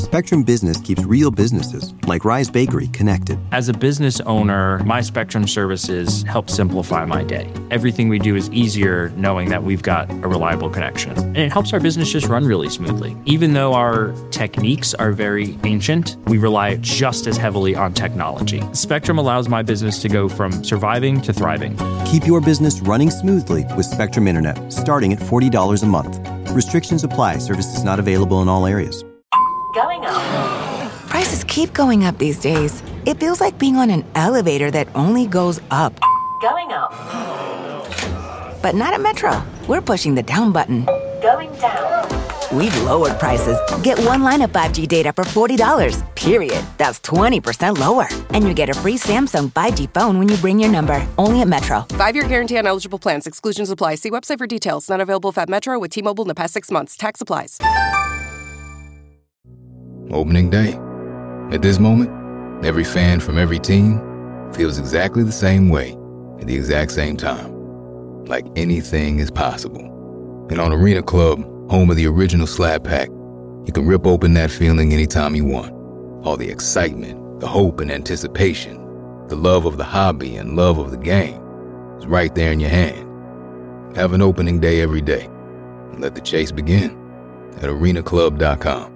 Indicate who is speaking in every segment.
Speaker 1: Spectrum Business keeps real businesses, like Rise Bakery, connected.
Speaker 2: As a business owner, my Spectrum services help simplify my day. Everything we do is easier knowing that we've got a reliable connection. And it helps our business just run really smoothly. Even though our techniques are very ancient, we rely just as heavily on technology. Spectrum allows my business to go from surviving to thriving.
Speaker 1: Keep your business running smoothly with Spectrum Internet, starting at $40 a month. Restrictions apply. Services not available in all areas.
Speaker 3: Going up.
Speaker 4: Prices keep going up these days. It feels like being on an elevator that only goes up.
Speaker 3: Going up.
Speaker 4: But not at Metro. We're pushing the down button.
Speaker 3: Going down.
Speaker 4: We've lowered prices. Get one line of 5G data for $40, period. That's 20% lower. And you get a free Samsung 5G phone when you bring your number. Only at Metro.
Speaker 5: 5-year guarantee on eligible plans. Exclusions apply. See website for details. Not available at Metro with T-Mobile in the past 6 months. Tax applies.
Speaker 6: Opening day. At this moment, every fan from every team feels exactly the same way at the exact same time. Like anything is possible. And on Arena Club, home of the original Slab Pack, you can rip open that feeling anytime you want. All the excitement, the hope and anticipation, the love of the hobby and love of the game is right there in your hand. Have an opening day every day. And let the chase begin at arenaclub.com.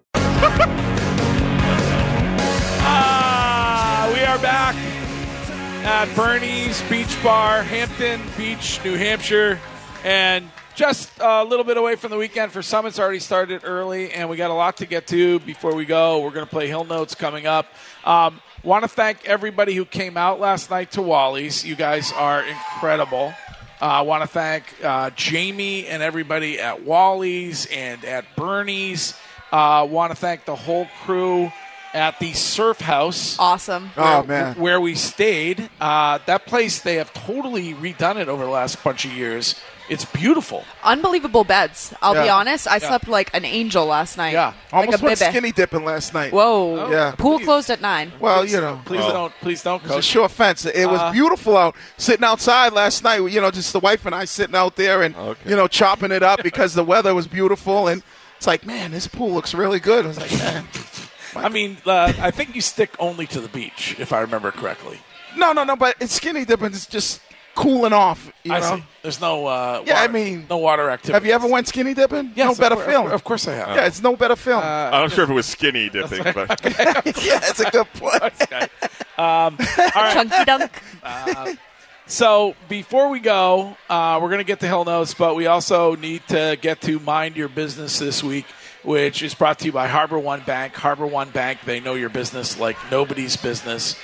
Speaker 7: We are back at Bernie's Beach Bar, Hampton Beach, New Hampshire, and just a little bit away from the weekend for some. It's already started early, and we got a lot to get to before we go. We're going to play Hill Notes coming up. Want to thank everybody who came out last night to Wally's. You guys are incredible. I want to thank Jamie and everybody at Wally's and at Bernie's. Want to thank the whole crew at the Surf House.
Speaker 8: Awesome.
Speaker 7: Where we stayed. That place, they have totally redone it over the last bunch of years. It's beautiful.
Speaker 8: Unbelievable beds. I'll be honest. I slept like an angel last night.
Speaker 7: Yeah.
Speaker 9: Almost
Speaker 8: like
Speaker 9: went skinny dipping last night.
Speaker 8: Whoa.
Speaker 9: Yeah.
Speaker 8: Pool closed at 9.
Speaker 9: Well, you know.
Speaker 7: Please don't,
Speaker 9: It's a
Speaker 7: Coach.
Speaker 9: short fence. It was beautiful out. Sitting outside last night, just the wife and I sitting out there and, chopping it up because the weather was beautiful. And it's like, man, this pool looks really good. I was like, man.
Speaker 7: I mean, I think you stick only to the beach, if I remember correctly.
Speaker 9: No, but it's skinny dipping. It's just cooling off,
Speaker 7: I
Speaker 9: know?
Speaker 7: see. There's no
Speaker 9: no
Speaker 7: water activity.
Speaker 9: Have you ever went skinny dipping?
Speaker 7: Yes,
Speaker 9: no better feeling.
Speaker 7: Of course I have.
Speaker 9: Yeah, it's no better feeling.
Speaker 10: I'm not sure if it was skinny dipping, but
Speaker 9: yeah, it's a good point.
Speaker 7: All right.
Speaker 8: Chunky dunk.
Speaker 7: So before we go, we're going to get to Hill Notes, but we also need to get to Mind Your Business this week, which is brought to you by Harbor One Bank. Harbor One Bank, they know your business like nobody's business.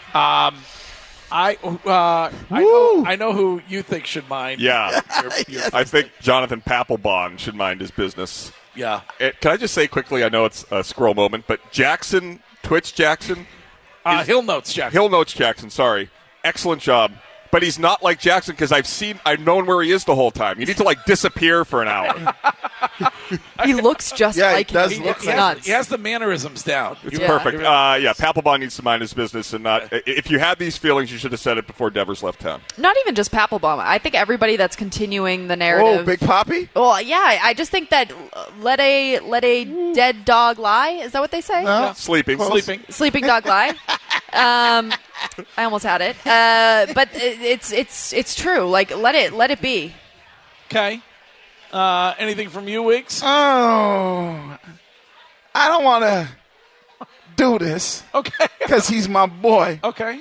Speaker 7: I know who you think should mind.
Speaker 10: yeah.
Speaker 7: your
Speaker 10: I think Jonathan Papelbon should mind his business.
Speaker 7: Yeah.
Speaker 10: Can I just say quickly, I know it's a squirrel moment, but Jackson, Twitch Jackson.
Speaker 7: Hill Notes Jackson.
Speaker 10: Sorry. Excellent job. But he's not like Jackson because I've known where he is the whole time. You need to disappear for an hour.
Speaker 8: He looks just like him.
Speaker 9: he
Speaker 8: It's
Speaker 7: He
Speaker 8: nuts.
Speaker 7: has the mannerisms down.
Speaker 10: It's perfect. Papelbon needs to mind his business. And not. If you had these feelings, you should have said it before Devers left town.
Speaker 8: Not even just Papelbon. I think everybody that's continuing the narrative.
Speaker 9: Oh, Big Poppy?
Speaker 8: Well, yeah. I just think that let a dead dog lie. Is that what they say?
Speaker 9: No.
Speaker 10: Sleeping.
Speaker 8: Sleeping dog lie. I almost had it, but it's true. Like let it be.
Speaker 7: Okay. Anything from you, Wiggs?
Speaker 9: Oh, I don't want to do this.
Speaker 7: Okay.
Speaker 9: Because he's my boy.
Speaker 7: Okay.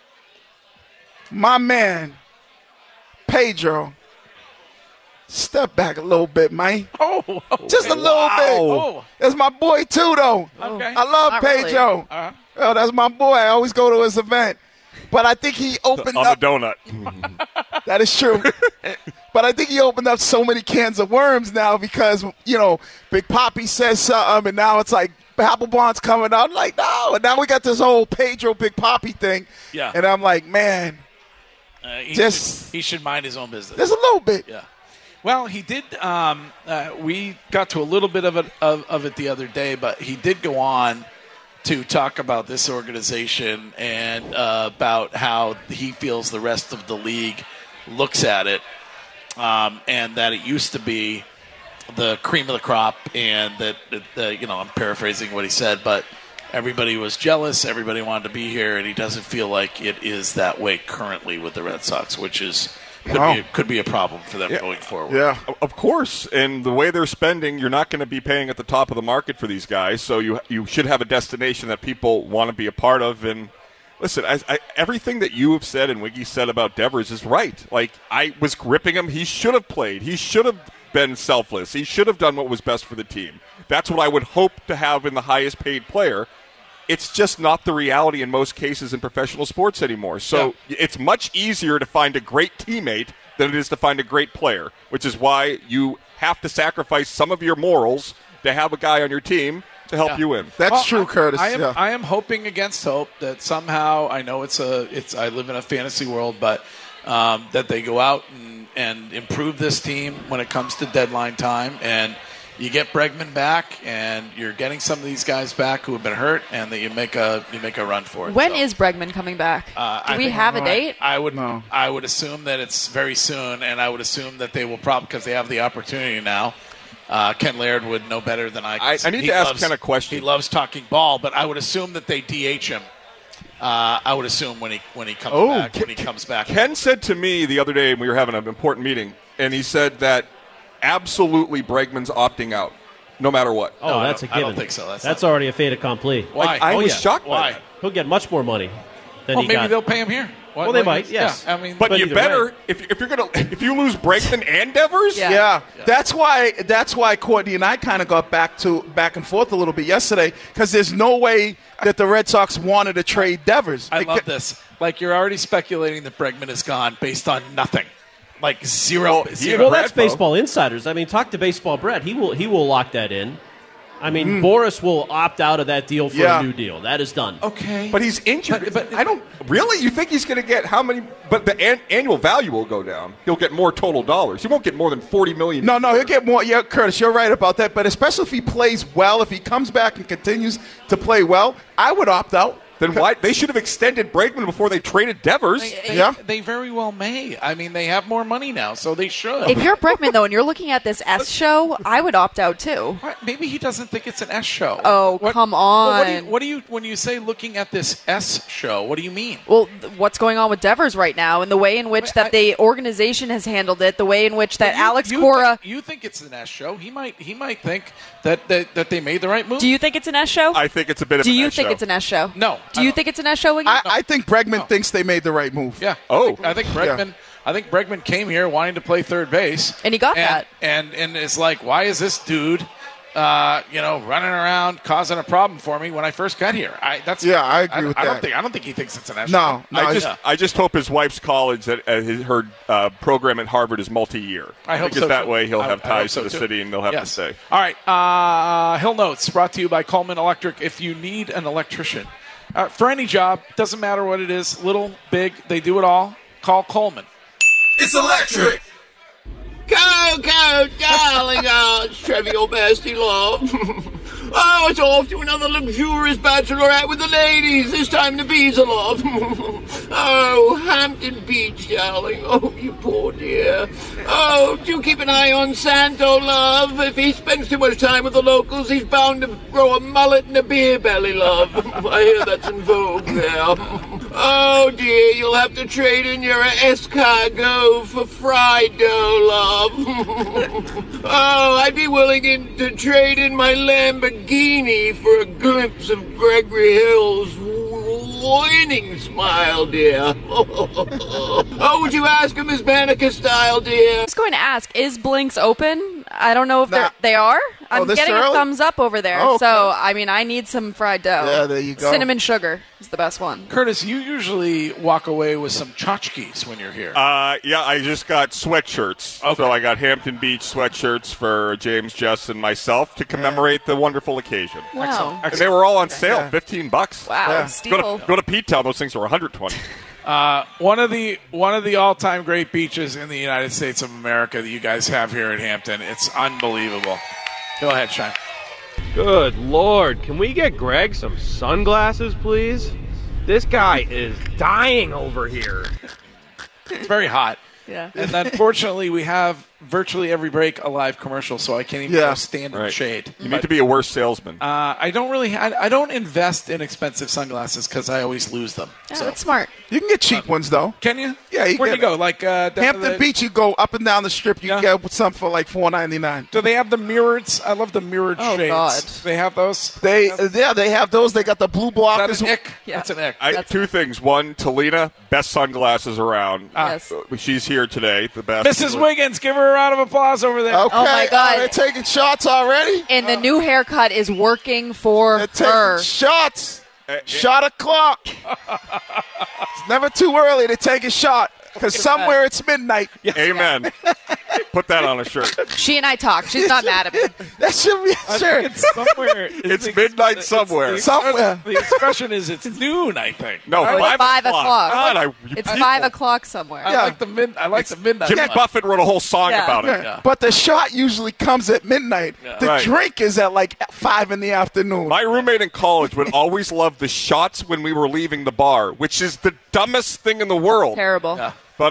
Speaker 9: My man, Pedro. Step back a little bit, man.
Speaker 7: Oh.
Speaker 9: Just a little bit.
Speaker 7: Oh.
Speaker 9: That's my boy, too, though.
Speaker 7: Okay.
Speaker 9: I love
Speaker 8: Not
Speaker 9: Pedro.
Speaker 8: really.
Speaker 7: Uh-huh.
Speaker 9: Oh, that's my boy. I always go to his event. But I think he opened
Speaker 10: On
Speaker 9: up.
Speaker 10: the donut.
Speaker 9: That is true. But I think he opened up so many cans of worms now because, Big Poppy says something, and now it's like Papelbon's coming out. I'm like, no. And now we got this whole Pedro Big Poppy thing.
Speaker 7: Yeah.
Speaker 9: And I'm like, man,
Speaker 7: He should mind his own business.
Speaker 9: just a little bit.
Speaker 7: Yeah. Well, he did. We got to a little bit of it the other day, but he did go on to talk about this organization and about how he feels the rest of the league looks at it, and that it used to be
Speaker 11: the cream of the crop, and that I'm paraphrasing what he said, but everybody was jealous, everybody wanted to be here, and he doesn't feel like it is that way currently with the Red Sox, which could be a problem for them going forward.
Speaker 9: Yeah,
Speaker 10: of course. And the way they're spending, you're not going to be paying at the top of the market for these guys. So you should have a destination that people want to be a part of. And listen, everything that you have said and Wiggy said about Devers is right. Like, I was gripping him. He should have played. He should have been selfless. He should have done what was best for the team. That's what I would hope to have in the highest paid player. It's just not the reality in most cases in professional sports anymore. So it's much easier to find a great teammate than it is to find a great player, which is why you have to sacrifice some of your morals to have a guy on your team to help you win.
Speaker 9: That's true, Curtis.
Speaker 7: I am hoping against hope that somehow, I know I live in a fantasy world, but that they go out and improve this team when it comes to deadline time, and you get Bregman back, and you're getting some of these guys back who have been hurt, and that you make a run for it.
Speaker 8: When is Bregman coming back? Do we have a date?
Speaker 7: I would assume that it's very soon, and I would assume that they will probably, because they have the opportunity now. Ken Laird would know better than I.
Speaker 10: I need to ask Ken a question.
Speaker 7: He loves talking ball, but I would assume that they DH him. I would assume when he comes back.
Speaker 10: Ken said to me the other day, we were having an important meeting, and he said that absolutely Bregman's opting out, no matter what.
Speaker 12: Oh, that's a given.
Speaker 7: I don't think so.
Speaker 12: That's already a fait accompli.
Speaker 7: Why?
Speaker 10: I was shocked by that.
Speaker 12: He'll get much more money than he got.
Speaker 7: Maybe they'll pay him here.
Speaker 12: Well, they might, yes.
Speaker 7: Yeah, I mean,
Speaker 10: but you better if you lose Bregman and Devers.
Speaker 9: Yeah. That's why Courtney and I kind of got back and forth a little bit yesterday, because there's no way that the Red Sox wanted to trade Devers.
Speaker 7: I love this. Like, you're already speculating that Bregman is gone based on nothing. Like zero.
Speaker 12: Well, that's Baseball Insiders. I mean, talk to Baseball Brett. He will lock that in. I mean, Boris will opt out of that deal for a new deal. That is done.
Speaker 7: Okay.
Speaker 10: But he's injured. But I don't really. You think he's going to get how many? But the annual value will go down. He'll get more total dollars. He won't get more than $40 million.
Speaker 9: No, he'll get more. Yeah, Curtis, you're right about that. But especially if he plays well, if he comes back and continues to play well, I would opt out.
Speaker 10: Then why? They should have extended Bregman before they traded Devers.
Speaker 7: They very well may. I mean, they have more money now, so they should.
Speaker 8: If you're Bregman, though, and you're looking at this S show, I would opt out, too.
Speaker 7: Maybe he doesn't think it's an S show.
Speaker 8: Oh, come on.
Speaker 7: What do you when you say looking at this S show, what do you mean?
Speaker 8: Well, what's going on with Devers right now, and the way in which that the organization has handled it, the way in which that Alex Cora...
Speaker 7: You think it's an S show. He might think that they made the right move.
Speaker 8: Do you think it's an S show?
Speaker 10: I think it's a bit of an S show.
Speaker 8: Do you think it's an S show?
Speaker 7: No.
Speaker 8: Do you think it's an S show?
Speaker 9: I think Bregman thinks they made the right move.
Speaker 7: Yeah. I think Bregman. I think Bregman came here wanting to play third base,
Speaker 8: and he got that.
Speaker 7: And it's like, why is this dude, running around causing a problem for me when I first got here? I agree with that. I don't think he thinks it's an S show.
Speaker 10: I just hope his wife's college, her program at Harvard is multi-year.
Speaker 7: I hope
Speaker 10: because
Speaker 7: so,
Speaker 10: that
Speaker 7: too.
Speaker 10: way he'll have ties
Speaker 7: so
Speaker 10: to the
Speaker 7: too.
Speaker 10: city and they'll have to stay.
Speaker 7: All right. Hill Notes brought to you by Coleman Electric. If you need an electrician for any job, doesn't matter what it is, little, big, they do it all. Call Coleman.
Speaker 13: It's electric. Go, darling. Oh, it's trivial bestie love. Oh, it's off to another luxurious bachelorette with the ladies. This time the bees are love. Oh, Hampton Beach, darling. Oh, you poor dear. Oh, do keep an eye on Santo, love. If he spends too much time with the locals, he's bound to grow a mullet and a beer belly, love. I hear that's in vogue there. Oh, dear, you'll have to trade in your escargot for fried dough, love. Oh, I'd be willing to trade in my Lamborghini for a glimpse of Gregory Hill's winning smile, dear. Oh, would you ask him his Banneker style, dear?
Speaker 8: I was going to ask, is Blinks open? I don't know if they are. I'm getting a thumbs up over there.
Speaker 9: Oh, okay.
Speaker 8: So, I mean, I need some fried dough.
Speaker 9: Yeah, there you go.
Speaker 8: Cinnamon sugar is the best one.
Speaker 7: Curtis, you usually walk away with some tchotchkes when you're here.
Speaker 10: Yeah, I just got sweatshirts. Okay. So I got Hampton Beach sweatshirts for James, Jess, and myself to commemorate the wonderful occasion.
Speaker 8: Wow.
Speaker 10: And they were all on sale, $15.
Speaker 8: Wow, steal.
Speaker 10: Go to P-Town, those things were $120.
Speaker 7: One of the all-time great beaches in the United States of America that you guys have here at Hampton. It's unbelievable. Go ahead, Sean.
Speaker 14: Good Lord. Can we get Greg some sunglasses, please? This guy is dying over here.
Speaker 7: It's very hot.
Speaker 8: Yeah.
Speaker 7: And unfortunately, we have virtually every break a live commercial, so I can't even go stand in the shade.
Speaker 10: You need to be a worse salesman.
Speaker 7: I don't invest in expensive sunglasses because I always lose them.
Speaker 8: Yeah, that's smart.
Speaker 9: You can get cheap ones though.
Speaker 7: Can you?
Speaker 9: Yeah,
Speaker 7: Where do you go? Like
Speaker 9: Hampton Beach, you go up and down the strip. You can get some for like $4.99.
Speaker 7: Do they have the mirrored? I love the mirrored shades.
Speaker 8: God.
Speaker 7: They have those.
Speaker 9: They have those. They got the blue blockers.
Speaker 7: Is that an ick? Yeah. That's an ick.
Speaker 10: Two things. One, Talina, best sunglasses around.
Speaker 8: Yes.
Speaker 10: She's here today. The best.
Speaker 7: Mrs. Wiggins, give her a round of applause over there.
Speaker 9: Okay.
Speaker 8: Oh my God.
Speaker 9: They're taking shots already.
Speaker 8: And the new haircut is working for
Speaker 9: They're taking
Speaker 8: her.
Speaker 9: shots. Shot o'clock. It's never too early to take a shot because somewhere it's midnight.
Speaker 10: Amen. Put that on a shirt.
Speaker 8: She and I talk. She's not mad at me.
Speaker 9: That should be a shirt.
Speaker 7: It's somewhere.
Speaker 10: It's midnight somewhere.
Speaker 9: Somewhere.
Speaker 7: The expression is it's noon, I think.
Speaker 10: No,
Speaker 8: It's 5 o'clock.
Speaker 10: God,
Speaker 8: It's 5 o'clock somewhere.
Speaker 7: I like the midnight.
Speaker 10: Jimmy Buffett wrote a whole song
Speaker 8: Yeah.
Speaker 10: about it.
Speaker 7: Yeah.
Speaker 9: But the shot usually comes at midnight. The
Speaker 10: Right.
Speaker 9: drink is at like 5 in the afternoon.
Speaker 10: My roommate in college would always love the shots when we were leaving the bar, which is the dumbest thing in the world.
Speaker 8: Terrible.
Speaker 7: Yeah.
Speaker 10: But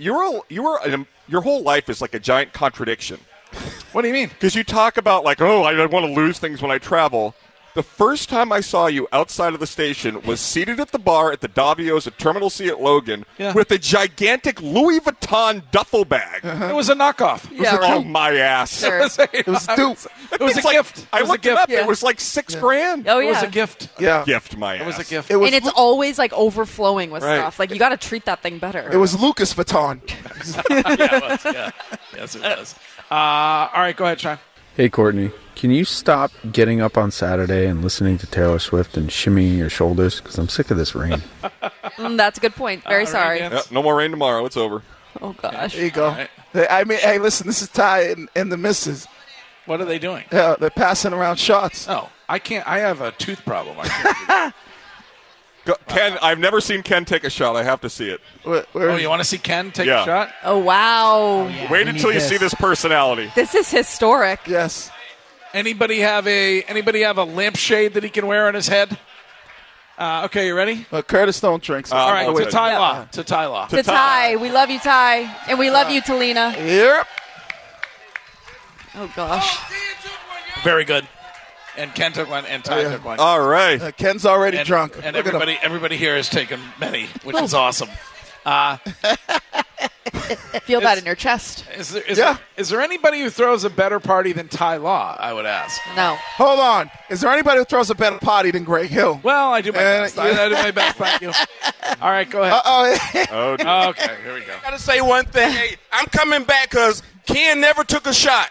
Speaker 10: your whole life is like a giant contradiction.
Speaker 7: What do you mean?
Speaker 10: Because you talk about like, I don't want to lose things when I travel. The first time I saw you outside of the station was seated at the bar at the Davio's at Terminal C at Logan with a gigantic Louis Vuitton duffel bag.
Speaker 7: It was a knockoff.
Speaker 8: Yeah,
Speaker 10: Oh,
Speaker 8: right.
Speaker 10: my ass.
Speaker 8: Sure.
Speaker 9: It was dupe.
Speaker 7: It was a gift.
Speaker 10: I
Speaker 7: It was a
Speaker 10: looked it
Speaker 7: gift.
Speaker 10: up. It was like $6,000.
Speaker 8: Oh,
Speaker 7: It was
Speaker 8: yeah.
Speaker 7: a gift.
Speaker 9: Yeah.
Speaker 10: Gift, my ass.
Speaker 7: It was a gift.
Speaker 9: It was
Speaker 8: And it's always like overflowing with
Speaker 10: Right.
Speaker 8: stuff. Like you got to treat that thing better.
Speaker 9: It was Lucas Vuitton.
Speaker 7: Yes, it was. All right, go ahead, Sean.
Speaker 15: Hey, Courtney, can you stop getting up on Saturday and listening to Taylor Swift and shimmying your shoulders? Because I'm sick of this rain.
Speaker 8: That's a good point. Very sorry.
Speaker 10: Yeah, no more rain tomorrow. It's over.
Speaker 8: Oh, gosh.
Speaker 9: There you go. I mean, hey, listen, this is Ty and the missus.
Speaker 7: What are they doing?
Speaker 9: Yeah, they're passing around shots.
Speaker 7: Oh, I can't. I have a tooth problem. I can't do that.
Speaker 10: Ken, I've never seen Ken take a shot. I have to see it.
Speaker 7: Oh, you want to see Ken take a shot?
Speaker 8: Oh, wow.
Speaker 10: Wait until you see this personality.
Speaker 8: This is historic.
Speaker 9: Yes.
Speaker 7: Anybody have a lampshade that he can wear on his head? Okay, you ready?
Speaker 9: Curtis don't drink. So
Speaker 7: All right,
Speaker 10: no,
Speaker 7: to
Speaker 10: it's-
Speaker 7: Ty Law. To Ty Law.
Speaker 8: To Ty. We love you, Ty. And we love you, Talina.
Speaker 9: Yep.
Speaker 8: Oh, gosh.
Speaker 7: Very good. And Ken took one, and Ty took one.
Speaker 10: All right.
Speaker 9: Ken's already drunk.
Speaker 7: And
Speaker 9: Look at him.
Speaker 7: everybody here has taken many, which is awesome.
Speaker 8: Feel that in your chest.
Speaker 7: Is there anybody who throws a better party than Ty Law, I would ask?
Speaker 8: No.
Speaker 9: Hold on. Is there anybody who throws a better party than Greg Hill?
Speaker 7: Well, I do my best. I do my best. Thank you. All right, go ahead.
Speaker 10: Oh, dear.
Speaker 7: Okay, here we go.
Speaker 16: I gotta say one thing. Hey, I'm coming back because Ken never took a shot.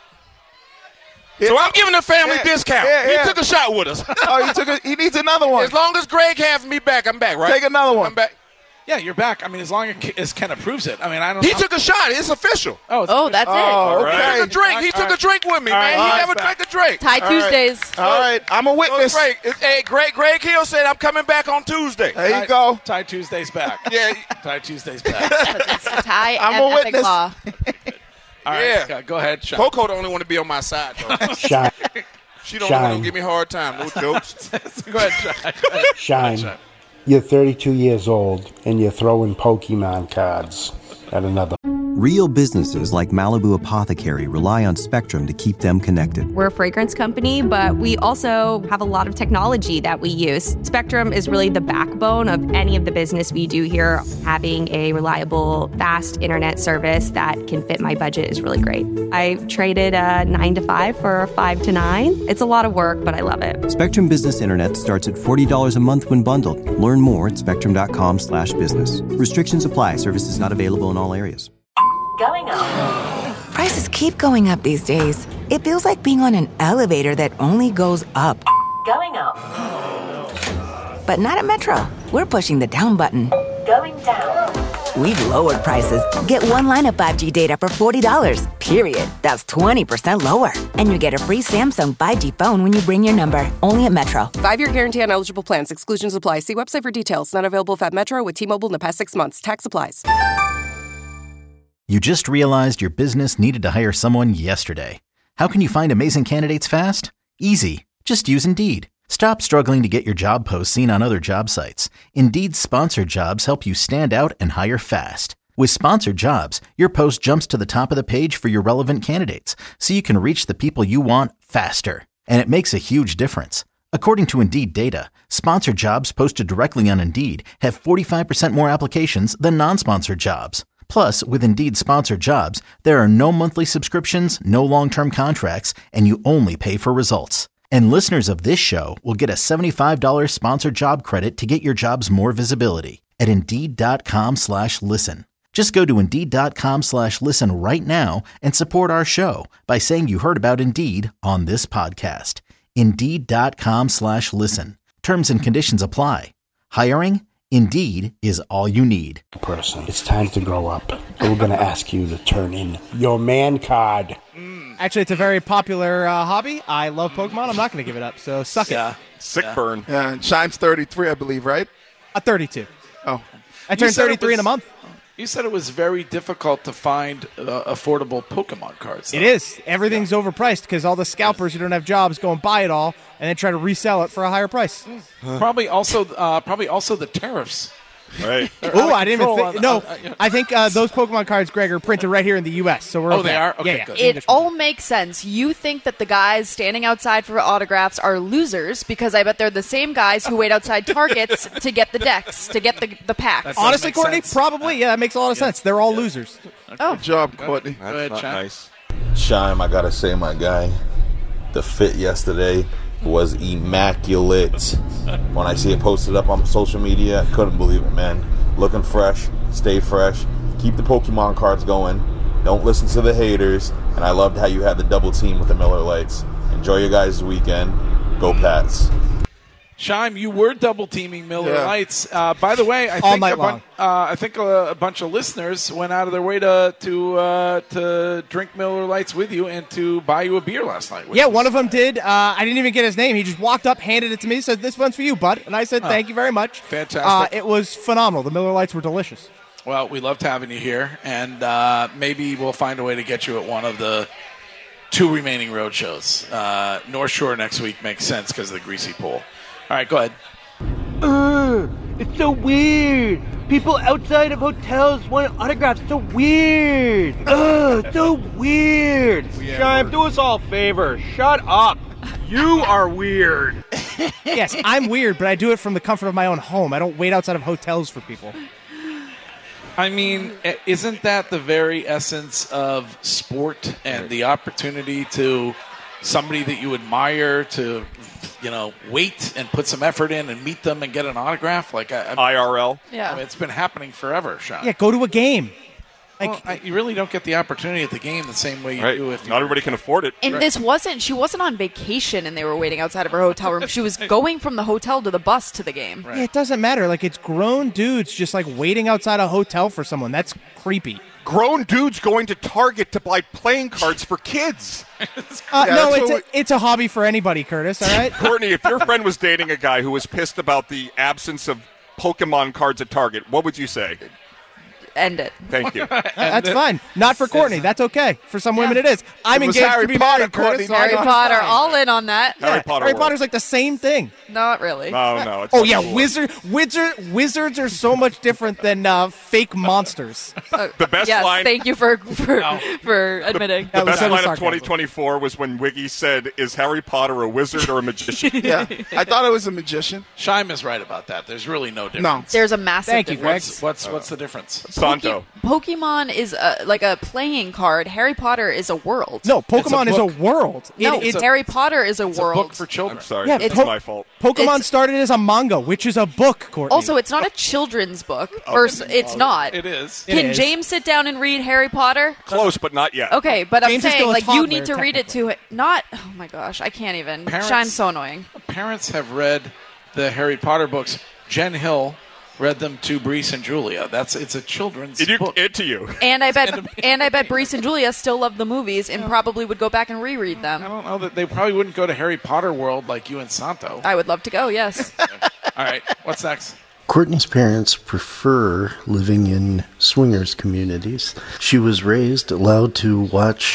Speaker 16: So I'm giving the family discount. He took a shot with us.
Speaker 9: He needs another one.
Speaker 16: As long as Greg has me back, I'm back, right?
Speaker 9: Take another one.
Speaker 16: I'm back.
Speaker 7: Yeah, you're back. I mean, as long as Ken approves it. I mean, I don't.
Speaker 16: He took a shot. It's official.
Speaker 7: Oh,
Speaker 8: that's it.
Speaker 9: Oh,
Speaker 10: right.
Speaker 16: He took a drink. He took a drink with me, man. He never drank a drink.
Speaker 8: Ty Tuesdays.
Speaker 9: All right. I'm a witness.
Speaker 16: Hey, Greg Hill said I'm coming back on Tuesday.
Speaker 9: There you go.
Speaker 7: Ty Tuesday's back.
Speaker 16: Yeah.
Speaker 7: Ty Tuesday's back.
Speaker 8: Ty
Speaker 9: I'm
Speaker 8: and
Speaker 9: a
Speaker 8: Epic
Speaker 9: witness.
Speaker 8: Law.
Speaker 7: All right, go ahead, Sean.
Speaker 16: Coco the only one to be on my side, though.
Speaker 17: Shine.
Speaker 16: She don't want to give me a hard time. No jokes.
Speaker 7: Go ahead, Sean.
Speaker 17: Shine. You're 32 years old and you're throwing Pokemon cards at another.
Speaker 1: Real businesses like Malibu Apothecary rely on Spectrum to keep them connected.
Speaker 18: We're a fragrance company, but we also have a lot of technology that we use. Spectrum is really the backbone of any of the business we do here. Having a reliable, fast internet service that can fit my budget is really great. I traded a 9 to 5 for a 5 to 9. It's a lot of work, but I love it.
Speaker 1: Spectrum Business Internet starts at $40 a month when bundled. Learn more at spectrum.com/business. Restrictions apply. Services not available in all areas.
Speaker 3: Going up.
Speaker 4: Prices keep going up these days. It feels like being on an elevator that only goes up.
Speaker 3: Going up.
Speaker 4: But not at Metro. We're pushing the down button.
Speaker 3: Going down.
Speaker 4: We've lowered prices. Get one line of 5G data for $40, period. That's 20% lower. And you get a free Samsung 5G phone when you bring your number. Only at Metro.
Speaker 5: 5-year guarantee on eligible plans. Exclusions apply. See website for details. Not available at Metro with T-Mobile in the past 6 months. Tax applies.
Speaker 19: You just realized your business needed to hire someone yesterday. How can you find amazing candidates fast? Easy. Just use Indeed. Stop struggling to get your job posts seen on other job sites. Indeed's sponsored jobs help you stand out and hire fast. With Sponsored Jobs, your post jumps to the top of the page for your relevant candidates, so you can reach the people you want faster. And it makes a huge difference. According to Indeed data, sponsored jobs posted directly on Indeed have 45% more applications than non-sponsored jobs. Plus, with Indeed Sponsored Jobs, there are no monthly subscriptions, no long-term contracts, and you only pay for results. And listeners of this show will get a $75 sponsored job credit to get your jobs more visibility at Indeed.com/listen. Just go to Indeed.com/listen right now and support our show by saying you heard about Indeed on this podcast. Indeed.com/listen. Terms and conditions apply. Hiring? Indeed is all you need.
Speaker 17: Person, it's time to grow up. We're going to ask you to turn in your man card.
Speaker 20: Actually, it's a very popular hobby. I love Pokemon. I'm not going to give it up, so suck it.
Speaker 10: Sick burn.
Speaker 9: Yeah, and Shime's 33, I believe, right?
Speaker 20: 32.
Speaker 9: Oh.
Speaker 20: I turned 33 in a month.
Speaker 7: You said it was very difficult to find affordable Pokemon cards. Though.
Speaker 20: It is. Everything's overpriced because all the scalpers who don't have jobs go and buy it all and then try to resell it for a higher price.
Speaker 7: Probably also the tariffs.
Speaker 10: Right.
Speaker 20: Oh, I didn't even think. No, I think those Pokemon cards, Greg, are printed right here in the U.S., so we're okay.
Speaker 7: Oh, they are? Okay,
Speaker 20: yeah.
Speaker 7: good.
Speaker 8: It all makes sense. You think that the guys standing outside for autographs are losers because I bet they're the same guys who wait outside Targets to get the decks, to get the packs.
Speaker 20: Honestly, Courtney, probably. Yeah, that makes a lot of sense. They're all losers.
Speaker 8: Oh.
Speaker 9: Good job, Courtney.
Speaker 10: That's not nice.
Speaker 21: Shime, I gotta say, my guy, the fit yesterday was immaculate. When I see it posted up on social media, I couldn't believe it, man. Looking fresh, stay fresh, keep the Pokemon cards going, don't listen to the haters, and I loved how you had the double team with the Miller Lights. Enjoy your guys' weekend. Go Pats.
Speaker 7: Shime, you were double teaming Miller Lights. By the way, I think a bunch of listeners went out of their way to drink Miller Lights with you and to buy you a beer last night.
Speaker 20: Yeah, one of them did. I didn't even get his name. He just walked up, handed it to me, said, "This one's for you, bud." And I said, "Thank you very much."
Speaker 7: Fantastic.
Speaker 20: It was phenomenal. The Miller Lights were delicious.
Speaker 7: Well, we loved having you here, and maybe we'll find a way to get you at one of the 2 remaining road shows. North Shore next week makes sense because of the greasy pool. All right, go ahead.
Speaker 14: It's so weird. People outside of hotels want autographs. So weird. So weird. Shime, do us all a favor. Shut up. You are weird.
Speaker 20: Yes, I'm weird, but I do it from the comfort of my own home. I don't wait outside of hotels for people.
Speaker 7: I mean, isn't that the very essence of sport and the opportunity to somebody that you admire to, wait and put some effort in and meet them and get an autograph? Like
Speaker 10: IRL?
Speaker 7: Yeah. I mean, it's been happening forever, Sean.
Speaker 20: Yeah, go to a game.
Speaker 7: You really don't get the opportunity at the game the same way you do if
Speaker 10: not everybody can afford it.
Speaker 8: And she wasn't on vacation and they were waiting outside of her hotel room. She was going from the hotel to the bus to the game.
Speaker 20: Right. Yeah, it doesn't matter. Like, it's grown dudes just waiting outside a hotel for someone. That's creepy.
Speaker 10: Grown dudes going to Target to buy playing cards for kids.
Speaker 20: It's a hobby for anybody, Curtis, all right?
Speaker 10: Courtney, if your friend was dating a guy who was pissed about the absence of Pokemon cards at Target, what would you say?
Speaker 8: End it.
Speaker 10: Thank you.
Speaker 20: That's fine. Not for Courtney. That's okay. For some women it is. I'm engaged to be married, Curtis.
Speaker 8: Harry Potter, all in on that.
Speaker 10: Harry
Speaker 20: Potter's like the same thing.
Speaker 8: Not really.
Speaker 10: No.
Speaker 20: Oh, yeah. Wizards are so much different than fake monsters.
Speaker 10: The best line.
Speaker 8: Thank you for admitting.
Speaker 10: The best line of 2024 was when Wiggy said, "Is Harry Potter a wizard or a magician?"
Speaker 9: Yeah. I thought it was a magician.
Speaker 7: Shime is right about that. There's really no difference.
Speaker 9: No.
Speaker 8: There's a massive
Speaker 7: difference. What's the difference?
Speaker 10: Santo.
Speaker 8: Pokemon is like a playing card. Harry Potter is a world.
Speaker 20: No, Pokemon is a world.
Speaker 8: Harry Potter is a world.
Speaker 7: A book for children.
Speaker 10: I'm sorry. It's my fault.
Speaker 20: Pokemon started as a manga, which is a book, Courtney.
Speaker 8: Also, it's not a children's book. It's not.
Speaker 7: It is.
Speaker 8: Can James sit down and read Harry Potter?
Speaker 10: Close, but not yet.
Speaker 8: Okay, but
Speaker 20: James
Speaker 8: I'm saying, you need to
Speaker 20: toddler,
Speaker 8: read it to not. Oh my gosh, I can't even. Shime's so annoying.
Speaker 7: Parents have read the Harry Potter books. Jen Hill read them to Brees and Julia. It's a children's book.
Speaker 10: To you.
Speaker 8: And I bet Brees and Julia still love the movies and probably would go back and reread them.
Speaker 7: I don't know that they probably wouldn't go to Harry Potter World like you and Santo.
Speaker 8: I would love to go, yes.
Speaker 7: All right, what's next?
Speaker 17: Courtney's parents prefer living in swingers communities. She was allowed to watch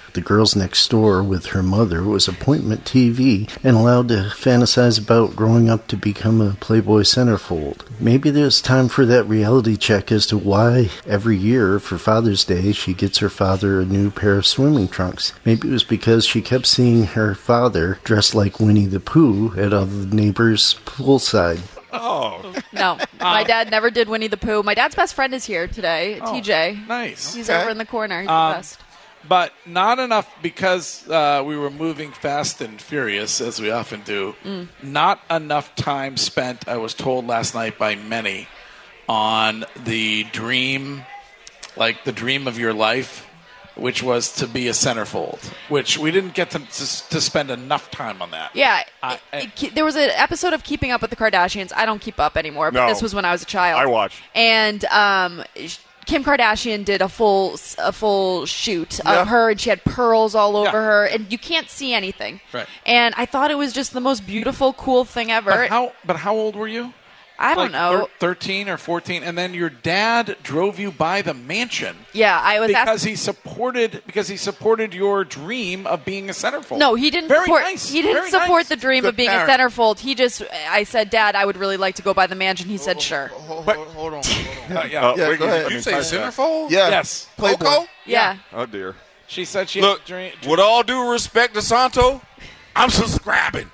Speaker 17: The girls next door with her mother was appointment TV and allowed to fantasize about growing up to become a Playboy centerfold. Maybe there's time for that reality check as to why every year for Father's Day she gets her father a new pair of swimming trunks. Maybe it was because she kept seeing her father dressed like Winnie the Pooh at other neighbors' poolside.
Speaker 7: Oh.
Speaker 8: No, my dad never did Winnie the Pooh. My dad's best friend is here today, TJ.
Speaker 7: Nice.
Speaker 8: He's over in the corner. He's the best.
Speaker 7: But not enough, because we were moving fast and furious, as we often do. Not enough time spent, I was told last night by many, on the dream, like the dream of your life, which was to be a centerfold, which we didn't get to spend enough time on that.
Speaker 8: Yeah. There was an episode of Keeping Up with the Kardashians. I don't keep up anymore, but this was when I was a child.
Speaker 10: I watched.
Speaker 8: And Kim Kardashian did a full shoot of her, and she had pearls all over her, and you can't see anything.
Speaker 7: Right.
Speaker 8: And I thought it was just the most beautiful, cool thing ever.
Speaker 7: But how old were you?
Speaker 8: I don't know.
Speaker 7: 13 or 14, and then your dad drove you by the mansion.
Speaker 8: Yeah, I was
Speaker 7: because he supported your dream of being a centerfold.
Speaker 8: No, he didn't support the dream of being a centerfold. I said, Dad, I would really like to go by the mansion. He said, sure.
Speaker 16: Hold on.
Speaker 9: Go ahead.
Speaker 16: Did you say centerfold?
Speaker 9: Yeah.
Speaker 7: Yes.
Speaker 16: Coco?
Speaker 8: Yeah.
Speaker 10: Oh dear.
Speaker 7: She said she
Speaker 16: Look,
Speaker 7: had a dream.
Speaker 16: with all due respect to Santo, I'm subscribing.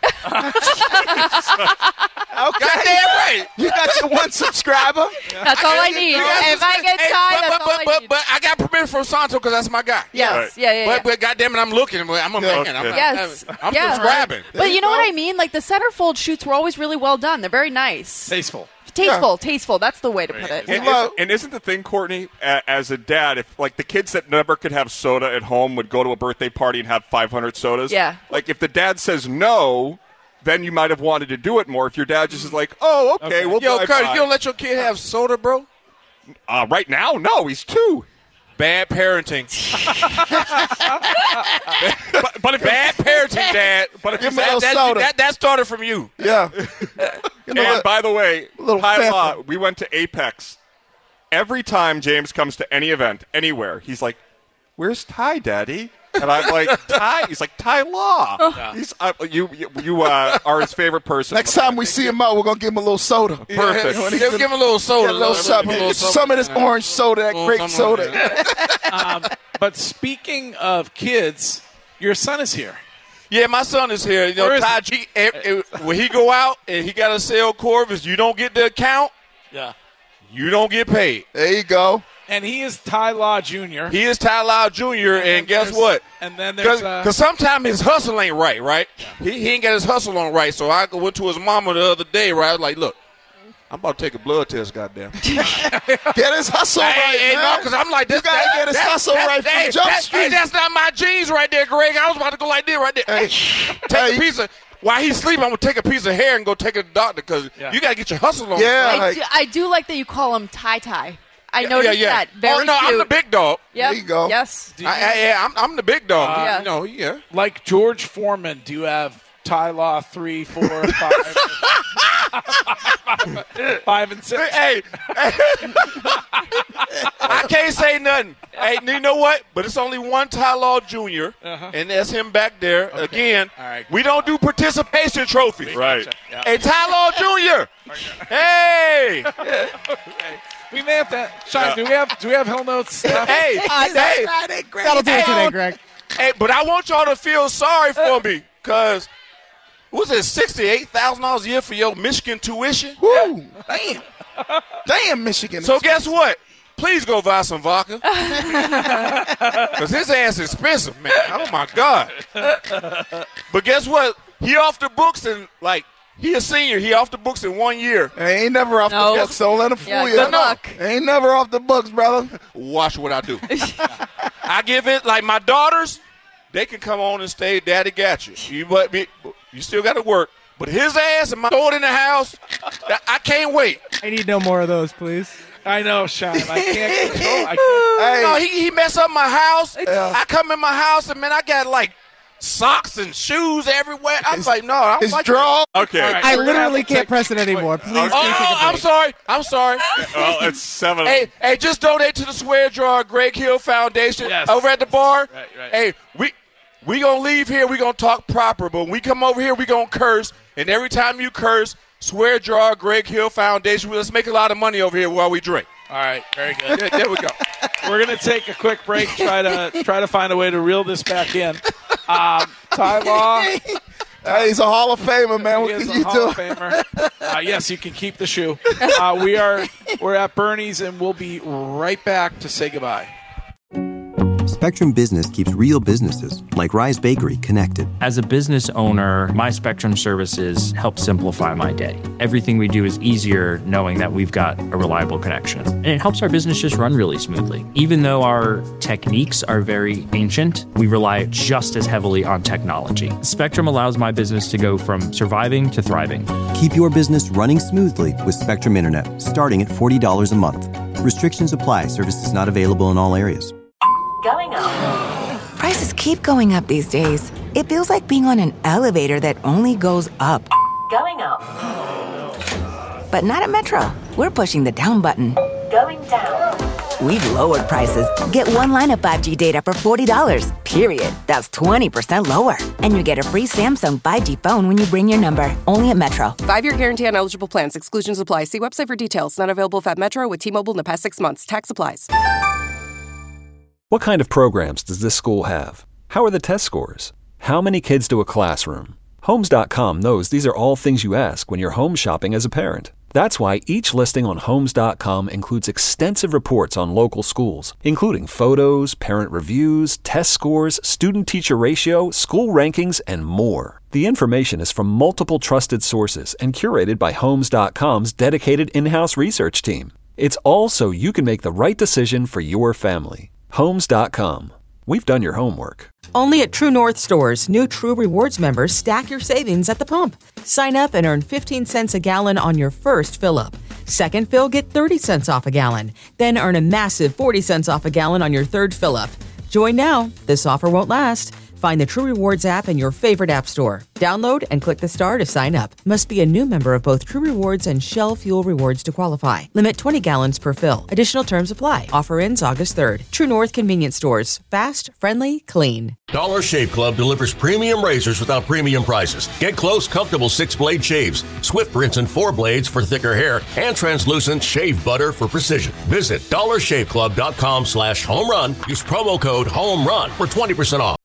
Speaker 9: Okay.
Speaker 16: Goddamn right.
Speaker 9: You got your one subscriber.
Speaker 8: That's all I need. If I get tired, that's all I need.
Speaker 16: But I got permission from Santo because that's my guy.
Speaker 8: Yes. Yeah.
Speaker 16: But goddamn it, I'm looking. I'm a man. I'm subscribing.
Speaker 8: But you know what I mean? Like the centerfold shoots were always really well done. They're very nice.
Speaker 7: Tasteful.
Speaker 8: Tasteful. That's the way to put it.
Speaker 10: And isn't the thing, Courtney, as a dad, if like the kids that never could have soda at home would go to a birthday party and have 500 sodas?
Speaker 8: Yeah.
Speaker 10: Like if the dad says no, then you might have wanted to do it more. If your dad just is like, oh, okay. We'll
Speaker 16: Yo,
Speaker 10: drive
Speaker 16: Curtis,
Speaker 10: by.
Speaker 16: you don't let your kid have soda, bro?
Speaker 10: Right now, no. He's 2.
Speaker 16: Bad parenting.
Speaker 10: but if
Speaker 16: bad parenting, Dad.
Speaker 10: But if
Speaker 9: Give him a little soda.
Speaker 16: That started from you.
Speaker 9: Yeah.
Speaker 10: And by the way,
Speaker 9: little
Speaker 10: Ty, we went to Apex. Every time James comes to any event, anywhere, he's like, "Where's Ty, Daddy?" And I'm like, "Ty." He's like, "Ty Law." He's you are his favorite person.
Speaker 9: Next time we see him out, we're gonna give him a little soda.
Speaker 10: Perfect.
Speaker 16: Give him a little soda.
Speaker 9: Yeah, a little something. Some of this orange soda, that grape soda.
Speaker 7: But speaking of kids, your son is here.
Speaker 16: Yeah, my son is here. You know, Ty G, when he go out and he got to sell Corvus, you don't get the account.
Speaker 7: Yeah.
Speaker 16: You don't get paid.
Speaker 9: There you go.
Speaker 7: And he is Ty Law Jr.
Speaker 16: He is Ty Law Jr. And guess what?
Speaker 7: And then there's
Speaker 16: because sometimes his hustle ain't right? Yeah. He ain't got his hustle on right. So I went to his mama the other day, right? I was like, look, I'm about to take a blood test, goddamn.
Speaker 9: Get his hustle right, man.
Speaker 16: No, because I'm like, this
Speaker 9: you gotta get his hustle right from Jump Street.
Speaker 16: Hey, that's not my jeans right there, Greg. I was about to go like this right there. Take a piece of. While he's sleeping, I'm going to take a piece of hair and go take it to the doctor because you got to get your hustle on.
Speaker 9: Yeah.
Speaker 8: I do like that you call him Ty. I noticed that. Very
Speaker 16: cute.
Speaker 8: I'm
Speaker 16: the big dog.
Speaker 8: Yep.
Speaker 9: There you go.
Speaker 8: Yes.
Speaker 16: I'm the big dog.
Speaker 8: Yeah.
Speaker 16: You know, yeah.
Speaker 7: Like George Foreman, do you have Ty Law 3, 4, 5, 5 and 6?
Speaker 16: Hey. I can't say nothing. Hey, you know what? But it's only one Ty Law Jr., and that's him back there. Okay. Again, we don't do participation trophies.
Speaker 10: Right.
Speaker 16: Hey, Ty Law Jr. Hey.
Speaker 7: We may have to. Sean, do we have Hill Notes stuff?
Speaker 16: Hey.
Speaker 20: That'll do it today, Greg.
Speaker 16: Hey, but I want y'all to feel sorry for me because was it $68,000 a year for your Michigan tuition?
Speaker 9: Woo! Damn, Michigan.
Speaker 16: So guess what? Please go buy some vodka. Because his ass is expensive, man. Oh, my God. But guess what? He off the books and, like, he a senior. He off the books in 1 year.
Speaker 9: Ain't never off the books. Don't let him fool you.
Speaker 8: Good luck.
Speaker 9: Ain't never off the books, brother.
Speaker 16: Watch what I do. I give it, like my daughters, they can come on and stay. Daddy got you. You still got to work. But his ass and my daughter in the house, I can't wait.
Speaker 20: I need no more of those, please.
Speaker 7: I know, Sean. I can't control.
Speaker 16: No, he messed up my house. I come in my house and, man, I got like socks and shoes everywhere. I was like, no, I don't like
Speaker 9: draw.
Speaker 10: Okay.
Speaker 7: Right,
Speaker 20: I literally can't press it anymore. Please.
Speaker 16: I'm sorry.
Speaker 10: Well, it's 7.
Speaker 16: Hey, just donate to the Swear Jar Greg Hill Foundation over at the bar.
Speaker 7: Right.
Speaker 16: Hey, we gonna leave here. We gonna talk proper, but when we come over here, we gonna curse. And every time you curse, Swear Jar Greg Hill Foundation. Let's make a lot of money over here while we drink.
Speaker 7: All right, very good.
Speaker 16: There we go.
Speaker 7: We're going to take a quick break, try to find a way to reel this back in. Ty Law.
Speaker 9: Hey, he's a Hall of Famer, man. What
Speaker 7: He is
Speaker 9: can
Speaker 7: a
Speaker 9: you
Speaker 7: Hall
Speaker 9: do?
Speaker 7: of Famer. Yes, you can keep the shoe. We're at Bernie's, and we'll be right back to say goodbye.
Speaker 1: Spectrum Business keeps real businesses, like Rise Bakery, connected.
Speaker 2: As a business owner, my Spectrum services help simplify my day. Everything we do is easier knowing that we've got a reliable connection. And it helps our business just run really smoothly. Even though our techniques are very ancient, we rely just as heavily on technology. Spectrum allows my business to go from surviving to thriving.
Speaker 1: Keep your business running smoothly with Spectrum Internet, starting at $40 a month. Restrictions apply. Services not available in all areas.
Speaker 3: Going up.
Speaker 4: Prices keep going up these days. It feels like being on an elevator that only goes up.
Speaker 3: Going up.
Speaker 4: But not at Metro. We're pushing the down button.
Speaker 3: Going down.
Speaker 4: We've lowered prices. Get one line of 5G data for $40, period. That's 20% lower. And you get a free Samsung 5G phone when you bring your number. Only at Metro.
Speaker 5: 5-year guarantee on eligible plans. Exclusions apply. See website for details. Not available at Metro with T-Mobile in the past 6 months. Tax applies.
Speaker 22: What kind of programs does this school have? How are the test scores? How many kids do a classroom? Homes.com knows these are all things you ask when you're home shopping as a parent. That's why each listing on Homes.com includes extensive reports on local schools, including photos, parent reviews, test scores, student-teacher ratio, school rankings, and more. The information is from multiple trusted sources and curated by Homes.com's dedicated in-house research team. It's all so you can make the right decision for your family. Homes.com. We've done your homework.
Speaker 23: Only at True North stores, new True Rewards members stack your savings at the pump. Sign up and earn 15 cents a gallon on your first fill-up. Second fill, get 30 cents off a gallon. Then earn a massive 40 cents off a gallon on your third fill-up. Join now. This offer won't last. Find the True Rewards app in your favorite app store. Download and click the star to sign up. Must be a new member of both True Rewards and Shell Fuel Rewards to qualify. Limit 20 gallons per fill. Additional terms apply. Offer ends August 3rd. True North Convenience Stores. Fast, friendly, clean.
Speaker 24: Dollar Shave Club delivers premium razors without premium prices. Get close, comfortable 6-blade shaves, swift rinse and 4 blades for thicker hair, and translucent shave butter for precision. Visit dollarshaveclub.com/homerun. Use promo code HOMERUN for 20% off.